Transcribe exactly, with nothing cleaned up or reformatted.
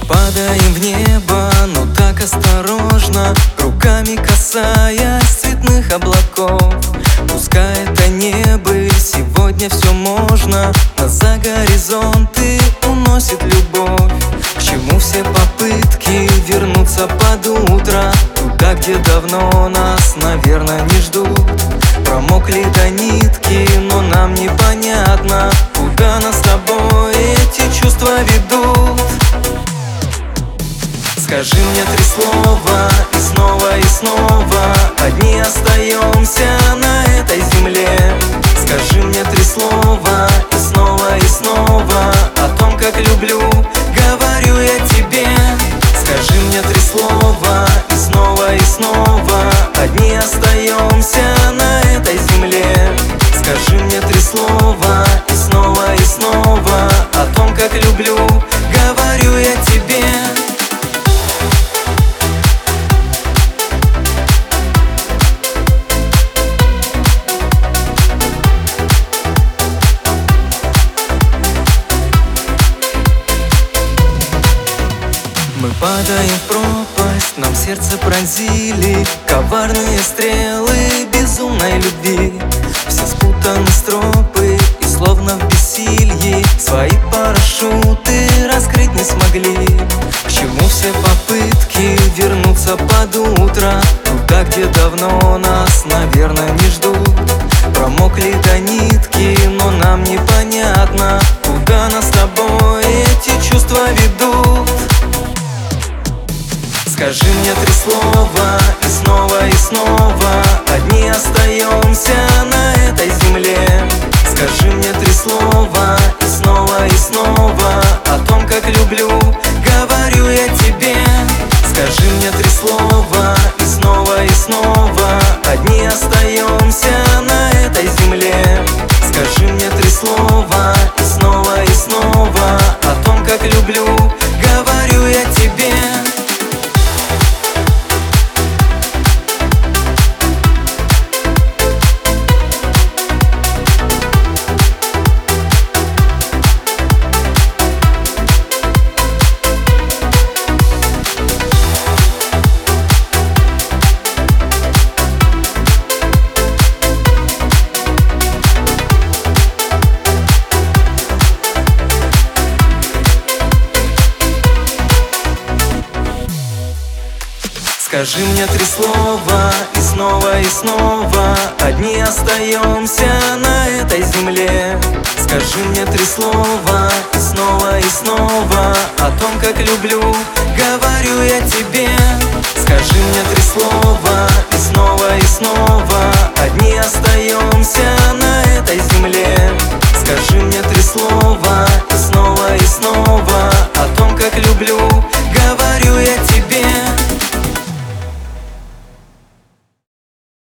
Падаем в небо, но так осторожно, руками касаясь цветных облаков. Пускай это небо, сегодня все можно, нас за горизонты уносит любовь. К чему все попытки вернуться под утро, туда, где давно нас, наверное, не ждут? Промокли до нитки, но нам непонятно, куда нас с тобой эти чувства ведут. Скажи мне три слова, и снова и снова одни остаемся на этой земле. Скажи мне три слова, и снова и снова о том, как люблю, говорю я тебе. Скажи мне три слова, и снова и снова одни остаемся на этой земле. Скажи мне три слова, и снова и снова о том, как люблю, говорю я тебе. Мы падаем в пропасть, нам сердце пронзили коварные стрелы безумной любви. Все спутаны стропы и словно в бессилье свои парашюты раскрыть не смогли. К чему все попытки вернуться под утро, туда, где давно нас, наверное, не ждут? Промокли до нитки, но нам непонятно, куда нас с тобой эти чувства ведут. Скажи мне три слова, и снова и снова одни остаемся на этой земле. Скажи мне три слова, и снова и снова о том, как люблю, говорю я тебе. Скажи мне три слова, и снова и снова одни остаемся на этой земле. Скажи мне три слова, и снова и снова о том, как люблю, говорю я тебе. Скажи мне три слова, и снова и снова одни остаемся на этой земле. Скажи мне три слова, и снова и снова о том, как люблю, говорю я тебе. Скажи мне три слова, и снова и снова одни остаемся